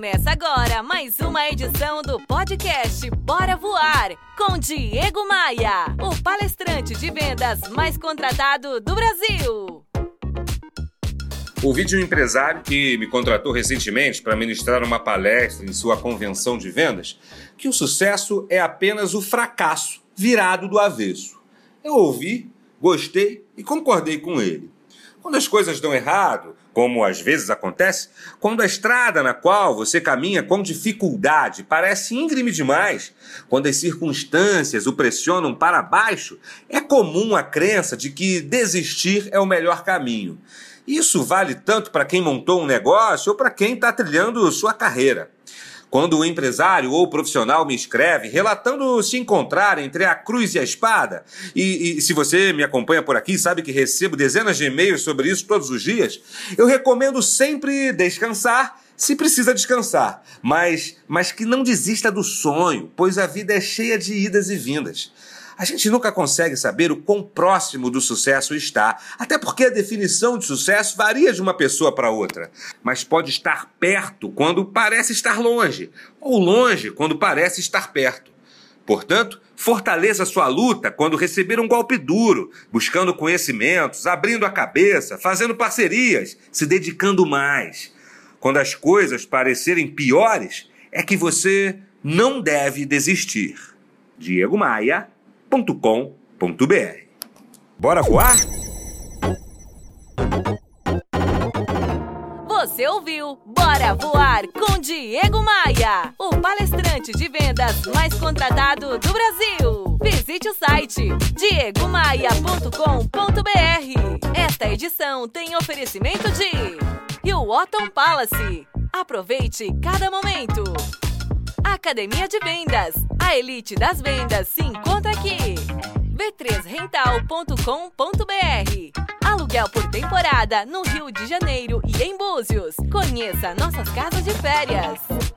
Começa agora mais uma edição do podcast Bora Voar, com Diego Maia, o palestrante de vendas mais contratado do Brasil. Ouvi de um empresário que me contratou recentemente para ministrar uma palestra em sua convenção de vendas que o sucesso é apenas o fracasso virado do avesso. Eu ouvi, gostei e concordei com ele. Quando as coisas dão errado, como às vezes acontece, quando a estrada na qual você caminha com dificuldade parece íngreme demais, quando as circunstâncias o pressionam para baixo, é comum a crença de que desistir é o melhor caminho. Isso vale tanto para quem montou um negócio ou para quem está trilhando sua carreira. Quando o empresário ou profissional me escreve relatando se encontrar entre a cruz e a espada, e se você me acompanha por aqui, sabe que recebo dezenas de e-mails sobre isso todos os dias, eu recomendo sempre descansar se precisa descansar, mas que não desista do sonho, pois a vida é cheia de idas e vindas. A gente nunca consegue saber o quão próximo do sucesso está, até porque a definição de sucesso varia de uma pessoa para outra, mas pode estar perto quando parece estar longe, ou longe quando parece estar perto. Portanto, fortaleça sua luta quando receber um golpe duro, buscando conhecimentos, abrindo a cabeça, fazendo parcerias, se dedicando mais. Quando as coisas parecerem piores, é que você não deve desistir. Diego Maia.com.br. Bora voar? Você ouviu Bora Voar com Diego Maia, o palestrante de vendas mais contratado do Brasil. Visite o site diegomaia.com.br. Esta edição tem oferecimento de Hilton Palace. Aproveite cada momento. Academia de Vendas. A elite das vendas se encontra aqui. v3rental.com.br. Aluguel por temporada no Rio de Janeiro e em Búzios. Conheça nossas casas de férias.